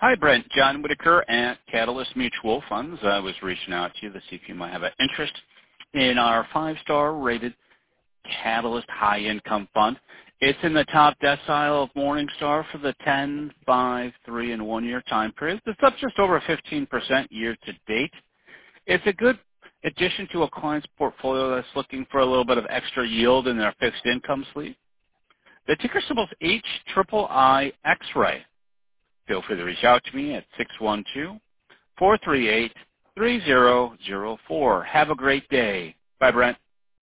Hi, Brent. John Whitaker at Catalyst Mutual Funds. I was reaching out to you to see if you might have an interest in our five-star rated Catalyst High Income Fund. It's in the top decile of Morningstar for the 10, 5, 3, and 1 year time period. It's up just over 15% year to date. It's a good addition to a client's portfolio that's looking for a little bit of extra yield in their fixed income sleeve. The ticker symbol is HIIX-ray. Feel free to reach out to me at 612-438-3004. Have a great day. Bye, Brent.